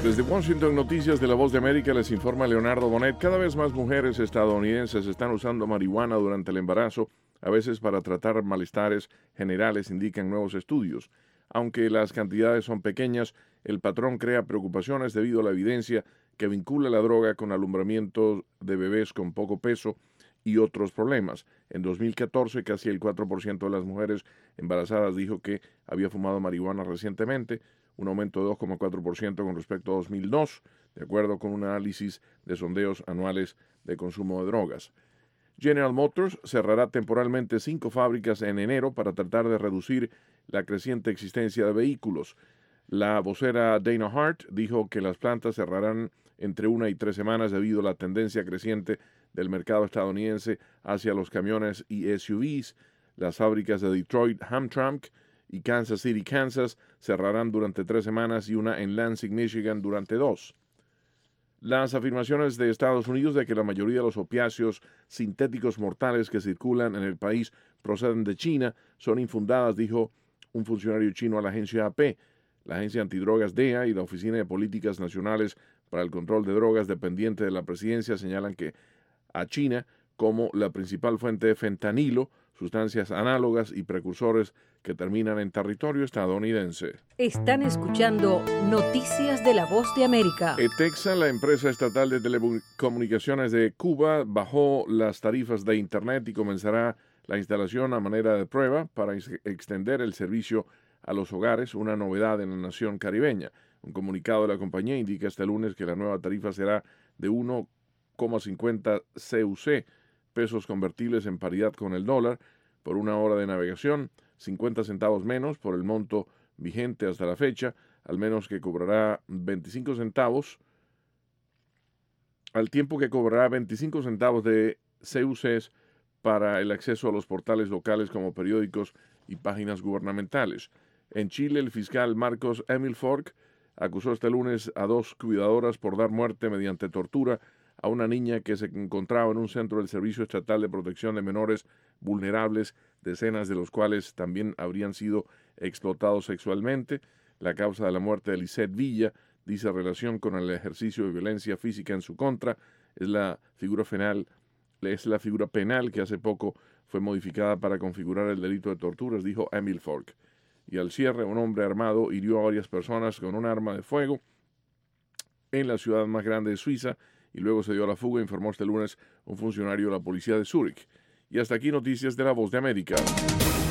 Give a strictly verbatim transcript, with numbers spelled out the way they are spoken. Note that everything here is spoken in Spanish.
Desde Washington, Noticias de la Voz de América, les informa Leonardo Bonet. Cada vez más mujeres estadounidenses están usando marihuana durante el embarazo, a veces para tratar malestares generales, indican nuevos estudios. Aunque las cantidades son pequeñas, el patrón crea preocupaciones debido a la evidencia que vincula la droga con alumbramiento de bebés con poco peso y otros problemas. En dos mil catorce, casi el cuatro por ciento de las mujeres embarazadas dijo que había fumado marihuana recientemente, un aumento de dos coma cuatro por ciento con respecto a dos mil dos, de acuerdo con un análisis de sondeos anuales de consumo de drogas. General Motors cerrará temporalmente cinco fábricas en enero para tratar de reducir la creciente existencia de vehículos. La vocera Dana Hart dijo que las plantas cerrarán entre una y tres semanas debido a la tendencia creciente del mercado estadounidense hacia los camiones y S U Vs. Las fábricas de Detroit Hamtramck y Kansas City, Kansas, cerrarán durante tres semanas y una en Lansing, Michigan, durante dos. Las afirmaciones de Estados Unidos de que la mayoría de los opiáceos sintéticos mortales que circulan en el país proceden de China son infundadas, dijo un funcionario chino a la agencia A P. La agencia antidrogas D E A y la Oficina de Políticas Nacionales para el Control de Drogas, dependiente de la presidencia, señalan que a China como la principal fuente de fentanilo, sustancias análogas y precursores que terminan en territorio estadounidense. Están escuchando Noticias de la Voz de América. ETEXA, la empresa estatal de telecomunicaciones de Cuba, bajó las tarifas de Internet y comenzará la instalación a manera de prueba para ex- extender el servicio a los hogares, una novedad en la nación caribeña. Un comunicado de la compañía indica este lunes que la nueva tarifa será de uno coma cincuenta C U C, pesos convertibles en paridad con el dólar, por una hora de navegación, cincuenta centavos menos por el monto vigente hasta la fecha, al menos que cobrará veinticinco centavos, al tiempo que cobrará veinticinco centavos de C U Cs para el acceso a los portales locales como periódicos y páginas gubernamentales. En Chile, el fiscal Marcos Emilfork acusó este lunes a dos cuidadoras por dar muerte mediante tortura a una niña que se encontraba en un centro del Servicio Estatal de Protección de Menores Vulnerables, decenas de los cuales también habrían sido explotados sexualmente. La causa de la muerte de Lisette Villa dice relación con el ejercicio de violencia física en su contra. Es la figura penal, es la figura penal que hace poco fue modificada para configurar el delito de torturas, dijo Emil Fork. Y al cierre, un hombre armado hirió a varias personas con un arma de fuego en la ciudad más grande de Suiza y luego se dio a la fuga, informó este lunes un funcionario de la policía de Zúrich. Y hasta aquí Noticias de la Voz de América.